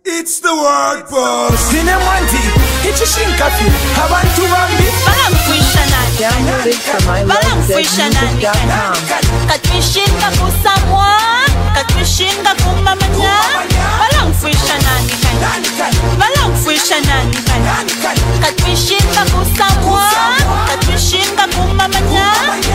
It's the word boss. Sinemwanti, ichishikafi, abantu bambi. Downloaded from ilovezmusic.com. Katwishinga kusamwa, katwishinga kumamanya. Balangfisha nani kai, balangfisha nani kai. Katwishinga kusamwa, katwishinga kumamanya.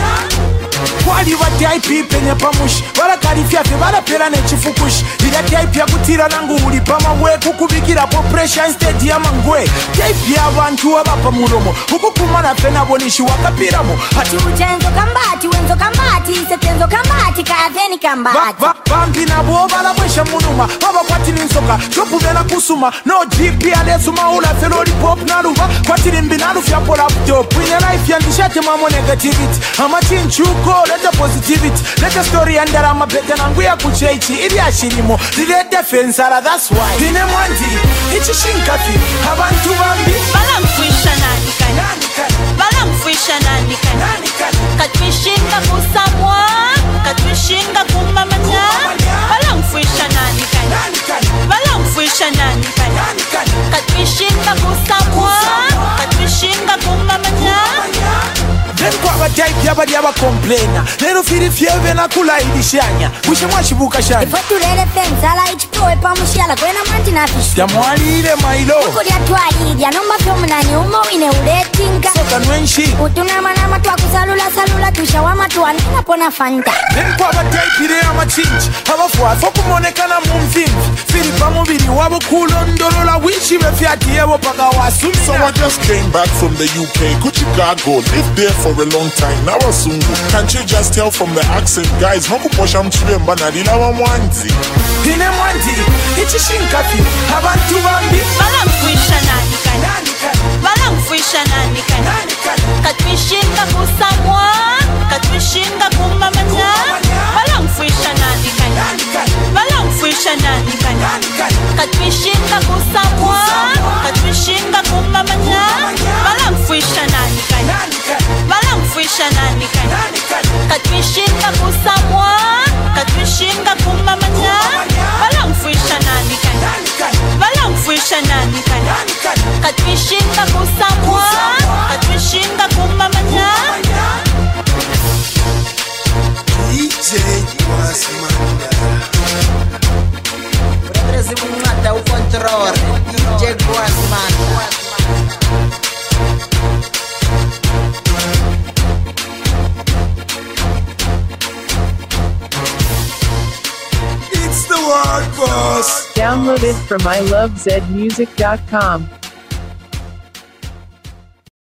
Kwali wati IP penye pamushi wala karifia fe wala pera nechifukushi ila type ya kutira nangu ulipama we kukubikira po pressure instead ya mangwe type ya abantu wabapa muromo hukukumana pena bonishi wakapiramo hati ujenzo kambati setenzo kambati kayaveni kambati bambi na boba la mwesha munuma baba kwatili nsoka jopu vena kusuma no GP alezuma ula fe lollipop na luva kwatili mbinalu fya po laptop in life ya ndishate mamo negativity ama chinchuko leta positivity leta story andara mabete nangu ya kuchechi ili ashirimo lilete fensara that's why dine mwanti ichishinkafi abantu bambi balangfisha nani kai balangfisha nani kai katwishinga kusamwa katwishinga kumamanya balangfisha nani kai balangfisha nani kai katwishinga kusamwa katwishinga kumamanya. Then kwa type ya badi yaba complainer lero firi fieve na kula idishanya kushe mwashibuka shani ifotu lele fensala ichiproe pamushiala kwena mwanti na fishi ya mwali ile mailo ukuri atuali ya nomba fiomu nani umo ine uletinga soka nwenshi utunama nama tuwa kusalula tushawama tuwa nina pona fanta then kwa type ile ya machinchi hawafuwa foku monekana mumfimfi firi pamubiri wabo kulondolola wishi befiati yebo paka wasumi. So I just came back from the UK, Kuchikago, lived there for a long time. Now Sungu, can't you just tell from the accent, guys? Hakuposha mchibemba na dina wa mwanzi. Dine mwanzi, ichishinkafi, abantu bambi. Balangfisha nani kai, balangfisha nani kai. Katwishinga kusamwa, katwishinga kumamanya. Balangfisha nani kai, balangfisha nani kai. Katwishinga kusamwa, katwishinga kumamanya. Balangfisha nani kai, balangfisha nani kai. Katwishinga kusamwa, katwishinga kumamanya. Balangfisha nani kai, balangfisha nani kai. Katwishinga kusamwa, katwishinga kumamanya. DJ Wasmanda. Representa o controle, DJ Wasmanda. It's the word boss. Downloaded from ilovezmusic.com.